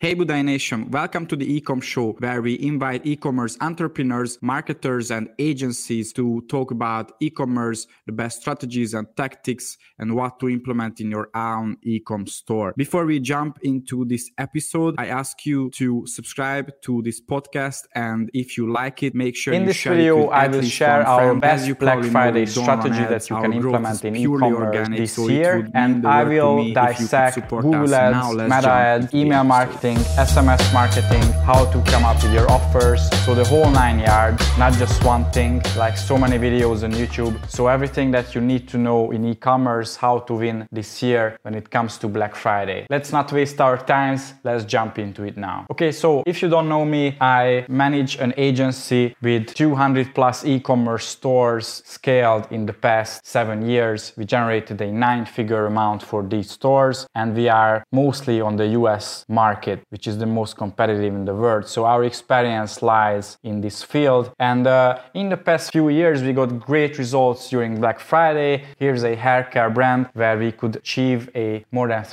Hey Budai Nation, welcome to the Ecom Show, where we invite e-commerce entrepreneurs, marketers, and agencies to talk about e-commerce, the best strategies and tactics, and what to implement in your own e-com store. Before we jump into this episode, I ask you to subscribe to this podcast, and if you like it, make sure you share it with In this video, I will share our best Black Friday strategy that you can implement in e-commerce this year, and I will dissect Google Ads, Meta Ads, email marketing, SMS marketing, how to come up with your offers, so the whole 9 yards, not just one thing, like so many videos on YouTube. So everything that you need to know in e-commerce, how to win this year when it comes to Black Friday. Let's not waste our times, let's jump into it now. Okay, so if you don't know me, I manage an agency with 200 plus e-commerce stores scaled in the past 7 years. We generated a 9-figure amount for these stores, and we are mostly on the US market, which is the most competitive in the world. So our experience lies in this field. And in the past few years, we got great results during Black Friday. Here's a hair care brand where we could achieve a more than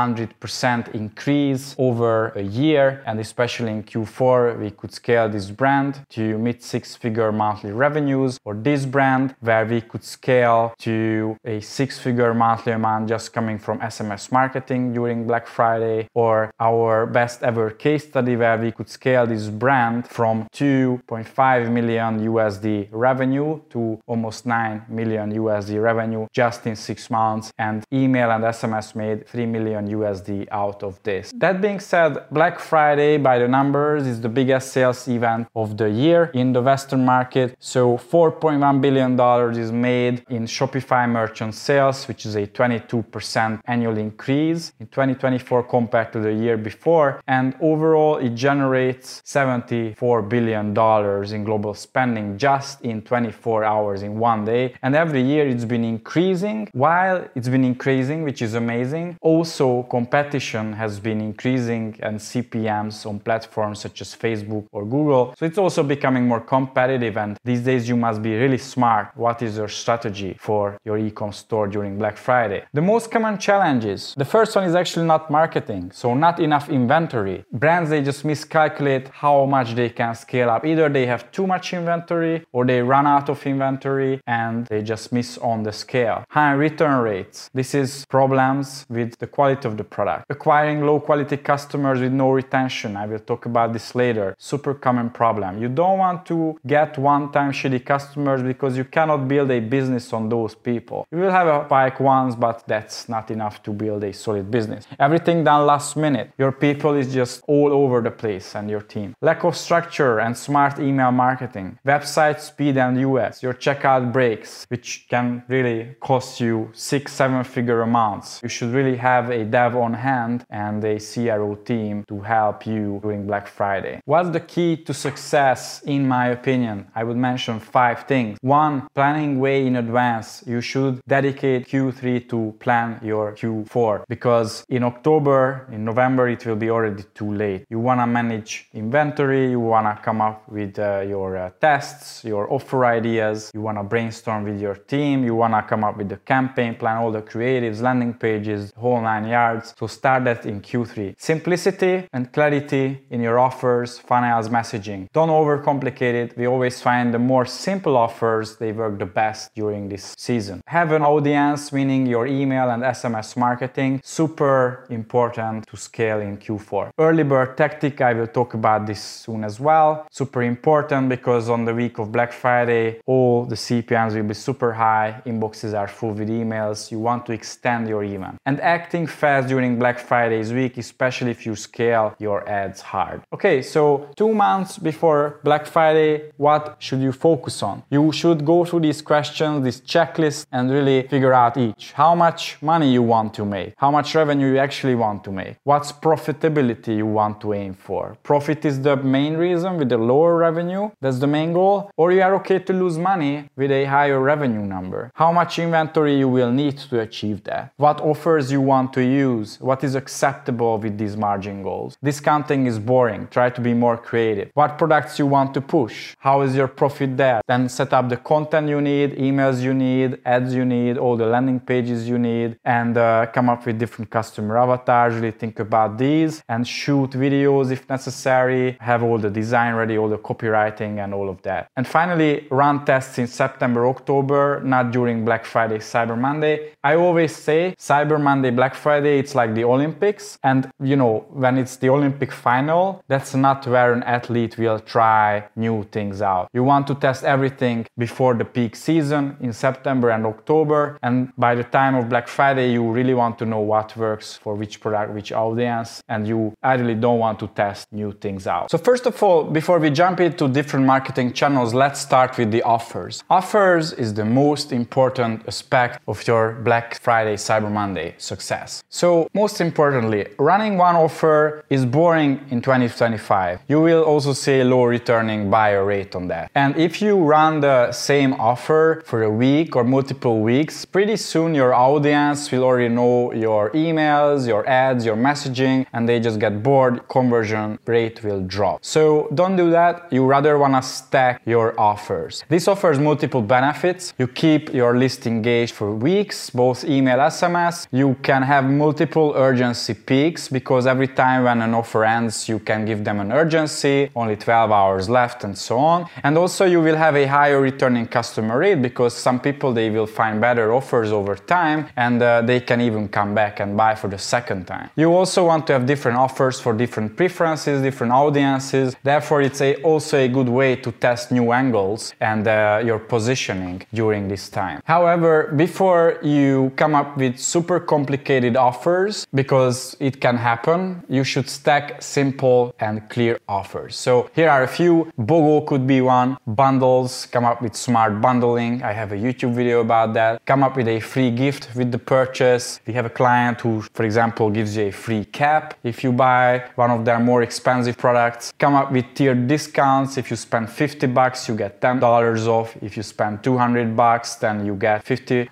300% increase over a year. And especially in Q4, we could scale this brand to mid 6-figure monthly revenues. Or this brand where we could scale to a 6-figure monthly amount just coming from SMS marketing during Black Friday. Or our best ever case study where we could scale this brand from 2.5 million USD revenue to almost 9 million USD revenue just in 6 months, and email and SMS made 3 million USD out of this. That being said, Black Friday by the numbers is the biggest sales event of the year in the Western market. So $4.1 billion is made in Shopify merchant sales, which is a 22% annual increase in 2024 compared to the year before. And overall, it generates $74 billion in global spending just in 24 hours in one day. And every year it's been increasing. While it's been increasing, which is amazing, also competition has been increasing and CPMs on platforms such as Facebook or Google. So it's also becoming more competitive, and these days you must be really smart. What is your strategy for your e-com store during Black Friday? The most common challenges. The first one is actually not marketing, so not enough inventory. Brands, they just miscalculate how much they can scale up. Either they have too much inventory or they run out of inventory and they just miss on the scale. High return rates. This is problems with the quality of the product. Acquiring low quality customers with no retention. I will talk about this later. Super common problem. You don't want to get one-time shitty customers because you cannot build a business on those people. You will have a spike once, but that's not enough to build a solid business. Everything done last minute. Your people is just all over the place, and your team. Lack of structure and smart email marketing. Website speed and UX. Your checkout breaks, which can really cost you 6-7 figure amounts. You should really have a dev on hand and a CRO team to help you during Black Friday. What's the key to success in my opinion? I would mention 5 things. 1. Planning way in advance. You should dedicate Q3 to plan your Q4, because in October, in November, it will be already too late. You want to manage inventory, you want to come up with your tests, your offer ideas, you want to brainstorm with your team, you want to come up with the campaign plan, all the creatives, landing pages, the whole 9 yards. So start that in Q3. Simplicity and clarity in your offers, funnels, messaging. Don't overcomplicate it. We always find the more simple offers, they work the best during this season. Have an audience, meaning your email and SMS marketing. Super important to scale in Q4. Early bird tactic, I will talk about this soon as well. Super important because on the week of Black Friday, all the CPMs will be super high, inboxes are full with emails, you want to extend your event. And acting fast during Black Friday's week, especially if you scale your ads hard. Okay, so 2 months before Black Friday, what should you focus on? You should go through these questions, this checklist, and really figure out each. How much money you want to make? How much revenue you actually want to make? What's profitability you want to aim for? Profit is the main reason with the lower revenue. That's the main goal. Or you are okay to lose money with a higher revenue number. How much inventory you will need to achieve that? What offers you want to use? What is acceptable with these margin goals? Discounting is boring. Try to be more creative. What products you want to push? How is your profit there? Then set up the content you need, emails you need, ads you need, all the landing pages you need, and come up with different customer avatars. Really think about these. clients and shoot videos if necessary, have all the design ready, all the copywriting and all of that. And finally, run tests in September, October, not during Black Friday, Cyber Monday. I always say Cyber Monday, Black Friday, it's like the Olympics. And you know, when it's the Olympic final, that's not where an athlete will try new things out. You want to test everything before the peak season in September and October. And by the time of Black Friday, you really want to know what works for which product, which audience, and you ideally don't want to test new things out. So first of all, before we jump into different marketing channels, let's start with the offers. Offers is the most important aspect of your Black Friday, Cyber Monday success. So most importantly, running one offer is boring in 2025. You will also see a low returning buyer rate on that. And if you run the same offer for a week or multiple weeks, pretty soon your audience will already know your emails, your ads, your messaging, and they just get bored, conversion rate will drop. So don't do that. You rather want to stack your offers. This offers multiple benefits. You keep your list engaged for weeks, both email, SMS. You can have multiple urgency peaks because every time when an offer ends, you can give them an urgency, only 12 hours left and so on. And also you will have a higher returning customer rate because some people, they will find better offers over time and they can even come back and buy for the second time. You also want to have different offers for different preferences, different audiences. Therefore, it's also a good way to test new angles and your positioning during this time. However, before you come up with super complicated offers, because it can happen, you should stack simple and clear offers. So here are a few. BOGO could be one. Bundles, come up with smart bundling. I have a YouTube video about that. Come up with a free gift with the purchase. We have a client who, for example, gives you a free cap if you buy one of their more expensive products. Come up with tiered discounts. If you spend $50, you get $10 off. If you spend $200, then you get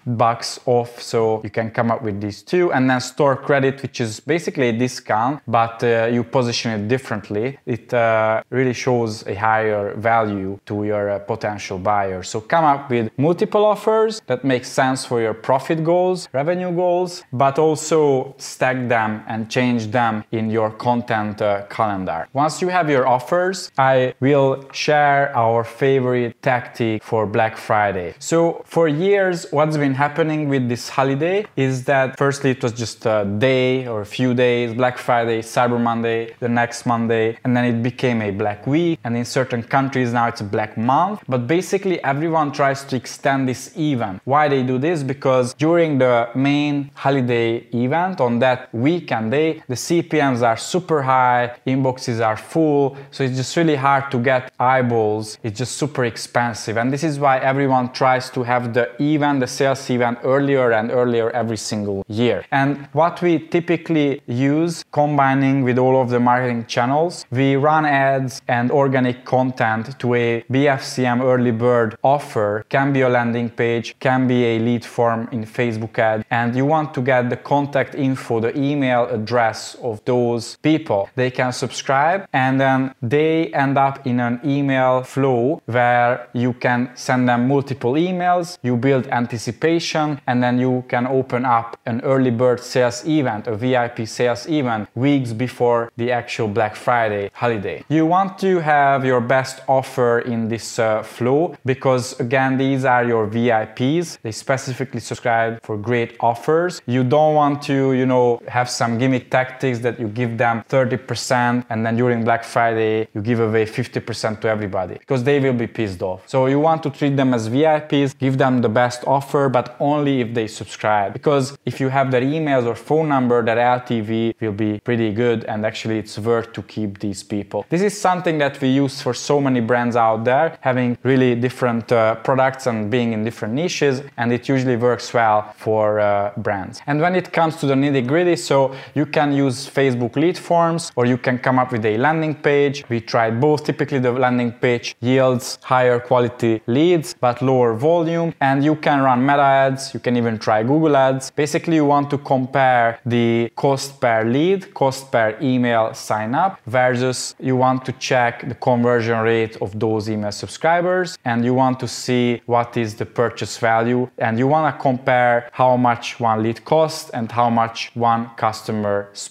$50 off. So you can come up with these two. And then store credit, which is basically a discount, but you position it differently. It really shows a higher value to your potential buyer. So come up with multiple offers that make sense for your profit goals, revenue goals, but also stack them and change them in your content calendar. Once you have your offers, I will share our favorite tactic for Black Friday. So for years, what's been happening with this holiday is that firstly, it was just a day or a few days, Black Friday, Cyber Monday, the next Monday, and then it became a Black Week. And in certain countries now it's a Black Month. But basically everyone tries to extend this event. Why they do this? Because during the main holiday event on that weekend day, the CPMs are super high, inboxes are full, so it's just really hard to get eyeballs. It's just super expensive. And this is why everyone tries to have the event, the sales event earlier and earlier every single year. And what we typically use, combining with all of the marketing channels, we run ads and organic content to a BFCM early bird offer. Can be a landing page, can be a lead form in Facebook ad, and you want to get the contact info, the email address of those people. They can subscribe and then they end up in an email flow where you can send them multiple emails, you build anticipation, and then you can open up an early bird sales event, a VIP sales event, weeks before the actual Black Friday holiday. You want to have your best offer in this flow because again, these are your VIPs. They specifically subscribe for great offers. You don't want to, have some gimmick tactics that you give them 30% and then during Black Friday you give away 50% to everybody because they will be pissed off. So you want to treat them as VIPs, give them the best offer, but only if they subscribe. Because if you have their emails or phone number, their LTV will be pretty good and actually it's worth to keep these people. This is something that we use for so many brands out there, having really different products and being in different niches, and it usually works well for brands. And when it comes to the nitty-gritty, so you can use Facebook lead forms or you can come up with a landing page. We tried both. Typically the landing page yields higher quality leads but lower volume, and you can run meta ads, you can even try Google ads. Basically you want to compare the cost per lead, cost per email sign up versus you want to check the conversion rate of those email subscribers, and you want to see what is the purchase value, and you want to compare how much one lead costs and how much one customer spends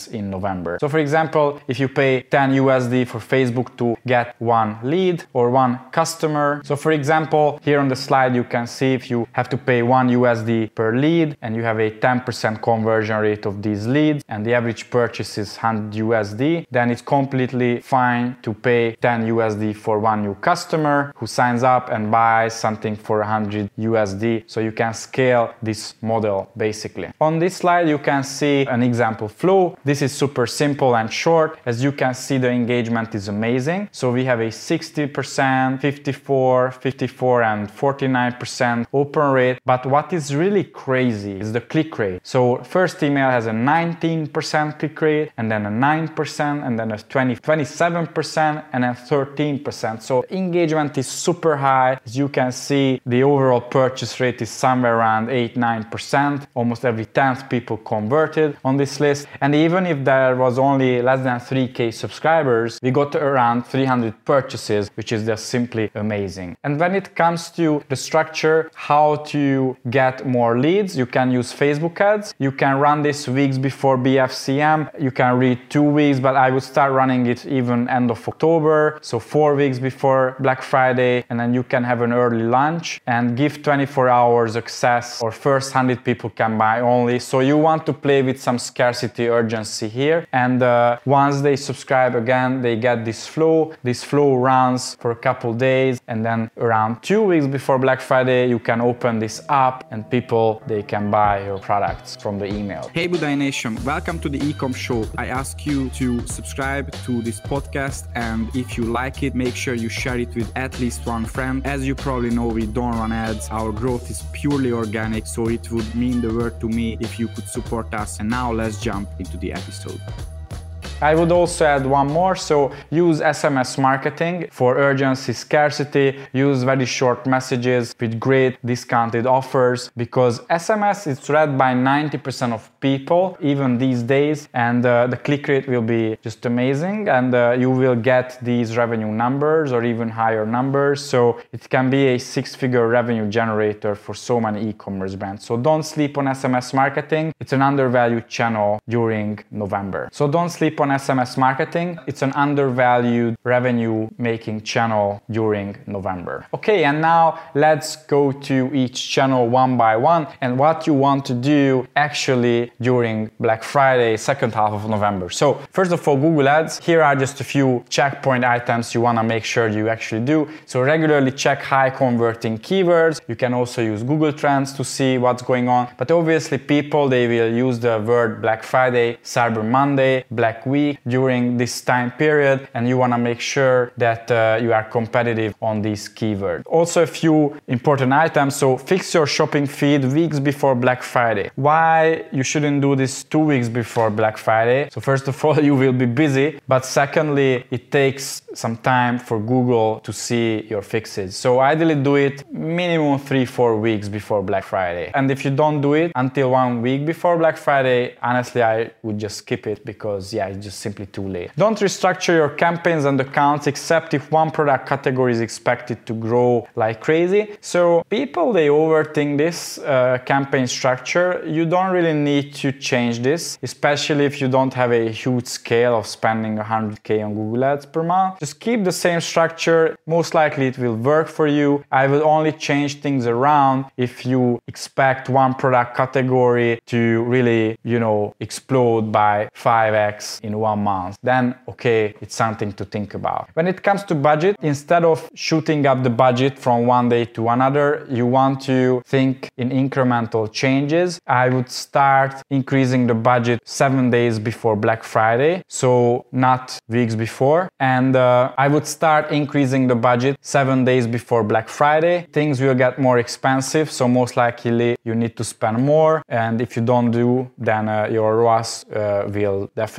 engagements in November. So for example, if you pay 10 USD for Facebook to get one lead or one customer. So for example, here on the slide, you can see if you have to pay 1 USD per lead and you have a 10% conversion rate of these leads and the average purchase is 100 USD, then it's completely fine to pay 10 USD for one new customer who signs up and buys something for 100 USD. So you can scale this model basically. On this slide, you can see an example flow. This is super simple and short. As you can see, the engagement is amazing. So we have a 60%, 54, 54 and 49% open rate. But what is really crazy is the click rate. So first email has a 19% click rate and then a 9% and then a 27% and then 13%. So engagement is super high. As you can see, the overall purchase rate is somewhere around 8-9%. Almost every 10th people converted on this list. And even if there was only less than 3K subscribers, we got around 300 purchases, which is just simply amazing. And when it comes to the structure, how to get more leads, you can use Facebook ads. You can run this weeks before BFCM. You can read 2 weeks, but I would start running it even end of October. So 4 weeks before Black Friday, and then you can have an early launch and give 24 hours access, or first 100 people can buy only. So you want to play with some scarcity urgency here. And once they subscribe again, they get this flow. This flow runs for a couple days, and then around 2 weeks before Black Friday, you can open this up and people, they can buy your products from the email. Hey Budai Nation, welcome to the Ecom Show. I ask you to subscribe to this podcast, and if you like it, make sure you share it with at least one friend. As you probably know, we don't run ads. Our growth is purely organic, so it would mean the world to me if you could support us. And now let's jump into the episode. I would also add one more. So use SMS marketing for urgency, scarcity. Use very short messages with great discounted offers, because SMS is read by 90% of people, even these days, and the click rate will be just amazing, and you will get these revenue numbers or even higher numbers. So it can be a 6-figure revenue generator for so many e-commerce brands. So don't sleep on SMS marketing. It's an undervalued channel during November. So don't sleep on SMS marketing. It's an undervalued revenue making channel during November. Okay, and now let's go to each channel one by one and what you want to do actually during Black Friday, second half of November. So first of all, Google Ads. Here are just a few checkpoint items you want to make sure you actually do. So regularly check high converting keywords. You can also use Google Trends to see what's going on. But obviously people, they will use the word Black Friday, Cyber Monday, Black Week during this time period, and you want to make sure that you are competitive on these keywords. Also a few important items. So fix your shopping feed weeks before Black Friday. Why you shouldn't do this 2 weeks before Black Friday? So first of all, you will be busy, but secondly, it takes some time for Google to see your fixes. So ideally do it minimum 3-4 weeks before Black Friday. And if you don't do it until 1 week before Black Friday, honestly, I would just skip it, because yeah, it's just simply too late. Don't restructure your campaigns and accounts except if one product category is expected to grow like crazy. So people, they overthink this campaign structure. You don't really need to change this, especially if you don't have a huge scale of spending 100K on Google Ads per month. Just keep the same structure. Most likely it will work for you. I will only change things around if you expect one product category to really, explode by 5x in 1 month. Then, okay, it's something to think about. When it comes to budget, instead of shooting up the budget from one day to another, you want to think in incremental changes. I would start increasing the budget 7 days before Black Friday, so not weeks before. And I would start increasing the budget 7 days before Black Friday. Things will get more expensive, so most likely you need to spend more. And if you don't do, then your ROAS will definitely drop.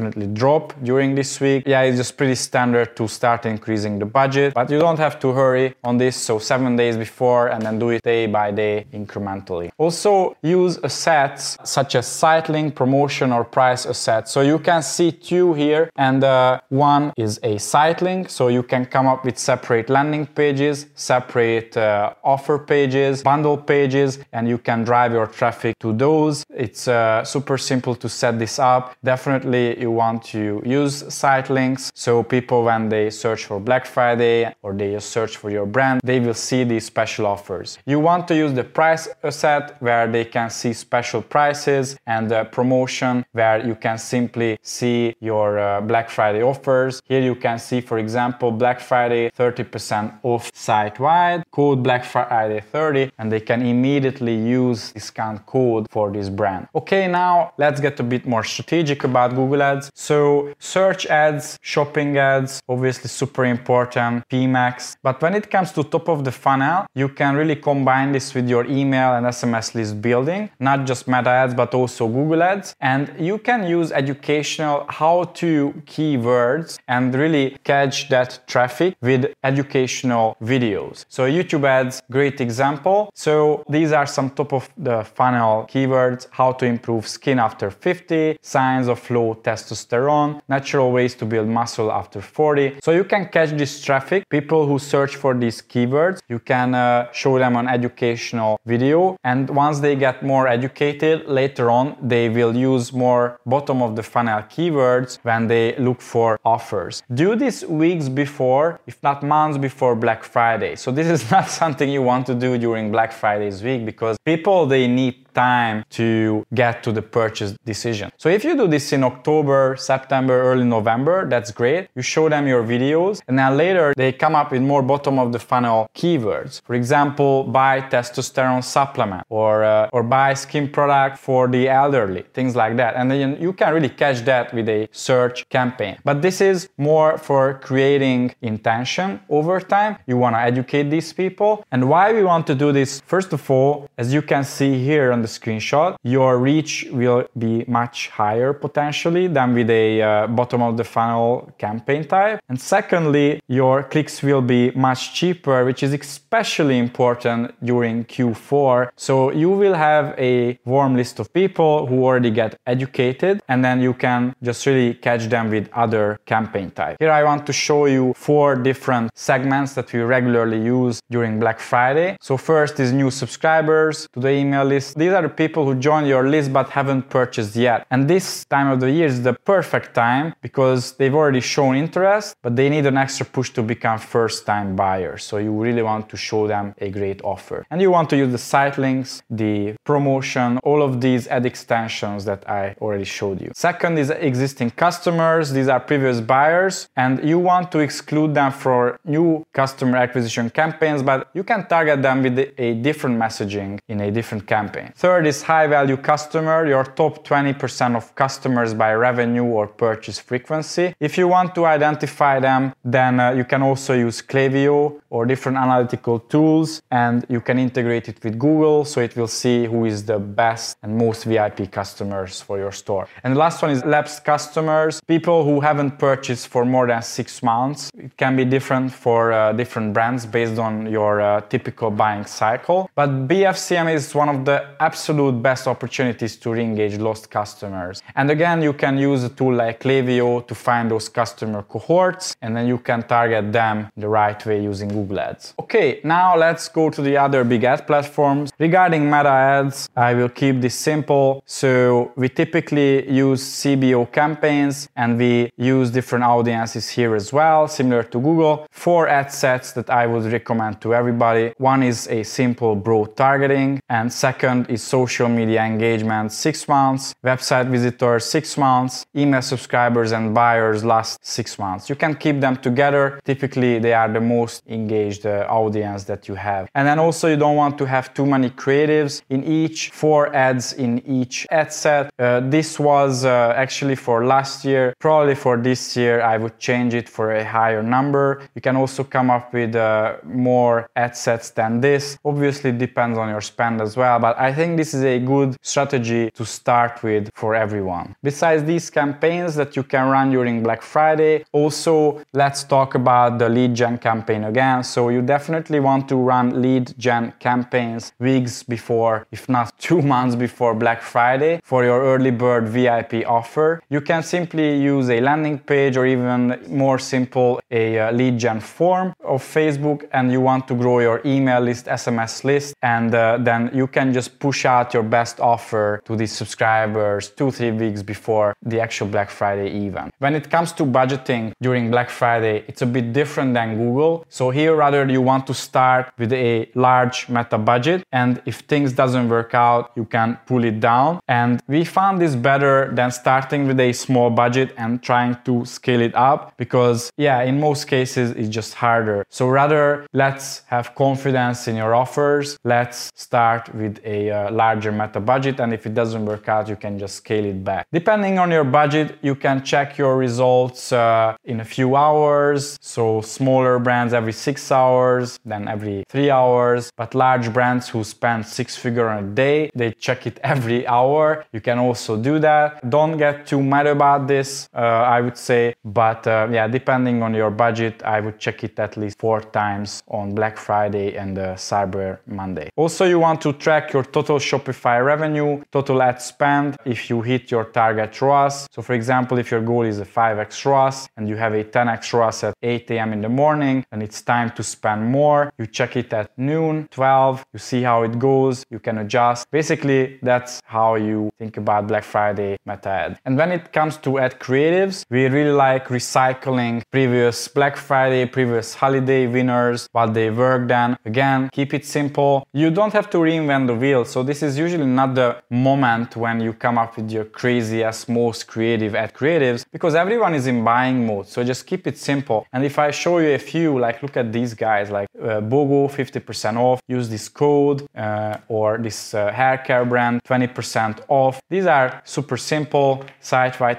drop during this week. Yeah, it's just pretty standard to start increasing the budget, but you don't have to hurry on this, so 7 days before, and then do it day by day incrementally. Also use assets such as site link, promotion, or price assets. So you can see two here, and one is a site link, so you can come up with separate landing pages, separate offer pages, bundle pages, and you can drive your traffic to those. It's super simple to set this up. Definitely you want to use site links, so people, when they search for Black Friday or they just search for your brand, they will see these special offers. You want to use the price asset where they can see special prices, and the promotion where you can simply see your Black Friday offers. Here you can see, for example, Black Friday 30% off site-wide, code Black Friday 30, and they can immediately use discount code for this brand. Okay, now let's get a bit more strategic about Google Ads. So search ads, shopping ads, obviously super important, PMAX. But when it comes to top of the funnel, you can really combine this with your email and SMS list building, not just Meta ads, but also Google Ads. And you can use educational how-to keywords and really catch that traffic with educational videos. So YouTube ads, great example. So these are some top of the funnel keywords: how to improve skin after 50, signs of low testosterone, natural ways to build muscle after 40. So you can catch this traffic, people who search for these keywords. You can show them an educational video, and once they get more educated, later on they will use more bottom of the funnel keywords when they look for offers. Do this weeks before, if not months before Black Friday. So this is not something you want to do during Black Friday's week, because people, they need time to get to the purchase decision. So if you do this in October, September, early November, that's great. You show them your videos, and then later they come up with more bottom of the funnel keywords. For example, buy testosterone supplement, or buy skin product for the elderly, things like that. And then you can really catch that with a search campaign. But this is more for creating intention over time. You want to educate these people. And why we want to do this? First of all, as you can see here on the screenshot, your reach will be much higher potentially than with a bottom of the funnel campaign type. And secondly, your clicks will be much cheaper, which is especially important during Q4. So you will have a warm list of people who already get educated, and then you can just really catch them with other campaign type. Here I want to show you 4 different segments that we regularly use during Black Friday. So first is new subscribers to the email list. These are the people who join your list but haven't purchased yet. And this time of the year is the perfect time, because they've already shown interest, but they need an extra push to become first-time buyers. So you really want to show them a great offer. And you want to use the site links, the promotion, all of these ad extensions that I already showed you. Second is existing customers. These are previous buyers, and you want to exclude them for new customer acquisition campaigns, but you can target them with a different messaging in a different campaign. Third is high value customer, your top 20% of customers by revenue or purchase frequency. If you want to identify them, then you can also use Klaviyo or different analytical tools, and you can integrate it with Google, so it will see who is the best and most VIP customers for your store. And the last one is lapsed customers, people who haven't purchased for more than 6 months. It can be different for different brands based on your typical buying cycle. But BFCM is one of the absolute best opportunities to re-engage lost customers. And again, you can use a tool like Klaviyo to find those customer cohorts, and then you can target them the right way using Google Ads. Okay, now let's go to the other big ad platforms. Regarding Meta ads, I will keep this simple. So we typically use CBO campaigns, and we use different audiences here as well, similar to Google. 4 ad sets that I would recommend to everybody. One is a simple broad targeting, and second is social media engagement 6 months, website visitors 6 months, email subscribers and buyers last 6 months. You can keep them together. Typically they are the most engaged audience that you have. And then also you don't want to have too many creatives in each, 4 ads in each ad set. This was actually for last year. Probably for this year I would change it for a higher number. You can also come up with more ad sets than this. Obviously it depends on your spend as well, but I think think this is a good strategy to start with for everyone. Besides these campaigns that you can run during Black Friday, also let's talk about the lead gen campaign again. So you definitely want to run lead gen campaigns weeks before, if not 2 months before Black Friday for your early bird VIP offer. You can simply use a landing page or even more simple, a lead gen form of Facebook, and you want to grow your email list, SMS list, and then you can just push out your best offer to these subscribers 2-3 weeks before the actual Black Friday event. When it comes to budgeting during Black Friday, it's a bit different than Google. So here rather you want to start with a large meta budget, and if things doesn't work out, you can pull it down. And we found this better than starting with a small budget and trying to scale it up, because in most cases it's just harder. So rather, let's have confidence in your offers. Let's start with a larger meta budget, and if it doesn't work out, you can just scale it back. Depending on your budget, you can check your results in a few hours. So smaller brands every 6 hours, then every 3 hours. But large brands who spend 6 figures on a day, they check it every hour. You can also do that. Don't get too mad about this, I would say. But depending on your budget, I would check it at least 4 times on Black Friday and Cyber Monday. Also, you want to track your total Shopify revenue, total ad spend, if you hit your target ROAS. So for example, if your goal is a 5x ROAS and you have a 10x ROAS at 8 a.m. in the morning, and it's time to spend more, you check it at noon, 12, you see how it goes, you can adjust. Basically, that's how you think about Black Friday meta ad. And when it comes to ad creatives, we really like recycling previous Black Friday, previous holiday winners, what they worked on. Again, keep it simple. You don't have to reinvent the wheel. So this is usually not the moment when you come up with your craziest, most creative ad creatives, because everyone is in buying mode. So just keep it simple. And if I show you a few, like look at these guys, like BOGO 50% off, use this code, or this hair care brand 20% off. These are super simple. Site-wide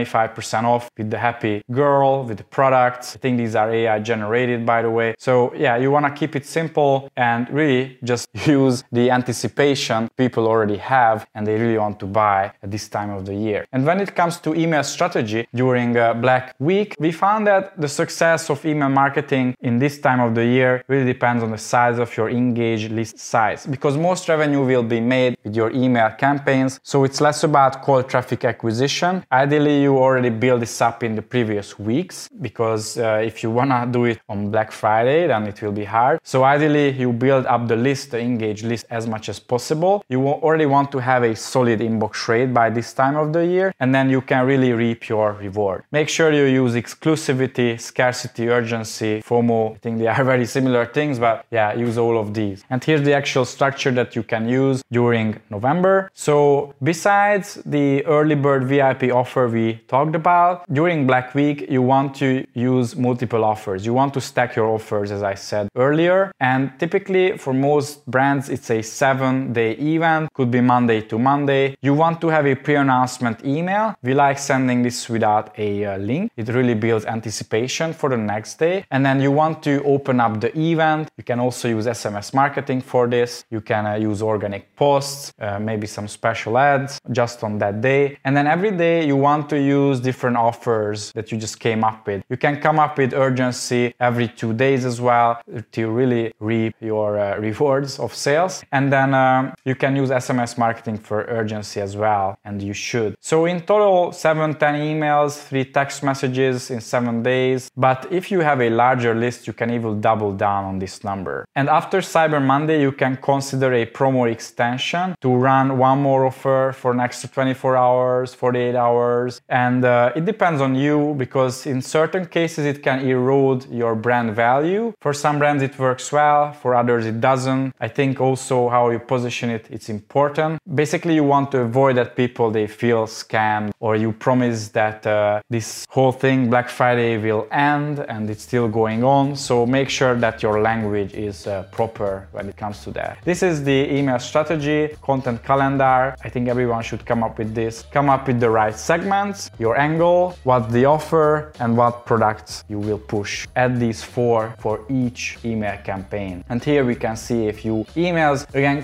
25% off with the happy girl, with the products. I think these are AI generated, by the way. So you want to keep it simple and really just use the anticipation people already have and they really want to buy at this time of the year. And when it comes to email strategy during Black Week, we found that the success of email marketing in this time of the year really depends on the size of your engaged list size, because most revenue will be made with your email campaigns. So it's less about cold traffic acquisition. Ideally, you already build this up in the previous weeks, because if you want to do it on Black Friday, then it will be hard. So ideally, you build up the list, the engaged list, as much as possible. You already want to have a solid inbox rate by this time of the year, and then you can really reap your reward. Make sure you use exclusivity, scarcity, urgency, FOMO. I think they are very similar things, but use all of these. And here's the actual structure that you can use during November. So besides the early bird VIP offer we talked about, during Black Week, you want to use multiple offers. You want to stack your offers, as I said earlier. And typically for most brands, it's a 7-day event, could be Monday to Monday. You want to have a pre-announcement email. We like sending this without a link. It really builds anticipation for the next day. And then you want to open up the event. You can also use SMS marketing for this. You can use organic posts, maybe some special ads just on that day. And then every day you want to use different offers that you just came up with. You can come up with urgency every 2 days as well to really reap your rewards of sales. And then you can use SMS marketing for urgency as well, and you should. So in total, 7-10 emails, 3 text messages in 7 days. But if you have a larger list, you can even double down on this number. And after Cyber Monday, you can consider a promo extension to run one more offer for an extra 24 hours, 48 hours. And it depends on you, because in certain cases, it can erode your brand value. For some brands, it works well. For others, it doesn't. I think also how you position it, it's important. Basically, you want to avoid that people, they feel scammed, or you promise that this whole thing, Black Friday, will end and it's still going on. So make sure that your language is proper when it comes to that. This is the email strategy, content calendar. I think everyone should come up with this. Come up with the right segments, your angle, what the offer, and what products you will push. Add these 4 for each email campaign. And here we can see a few emails. Again, creatives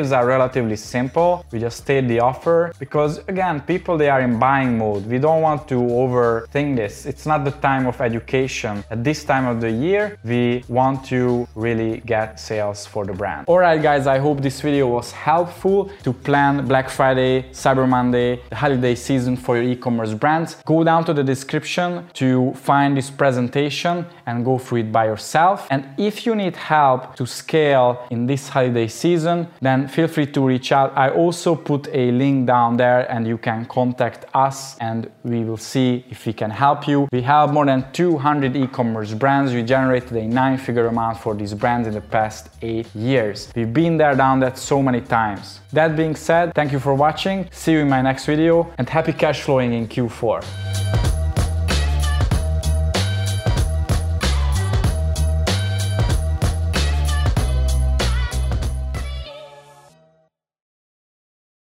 incentives are relatively simple. We just state the offer because, again, people, they are in buying mode. We don't want to overthink this. It's not the time of education. At this time of the year, we want to really get sales for the brand. Alright guys, I hope this video was helpful to plan Black Friday, Cyber Monday, the holiday season for your e-commerce brands. Go down to the description to find this presentation and go through it by yourself. And if you need help to scale in this holiday season, then feel free to reach out. I also put a link down there and you can contact us and we will see if we can help you. We have more than 200 e-commerce brands. We generated a 9-figure amount for these brands in the past 8 years. We've been there, done that so many times. That being said, thank you for watching. See you in my next video and happy cash flowing in Q4.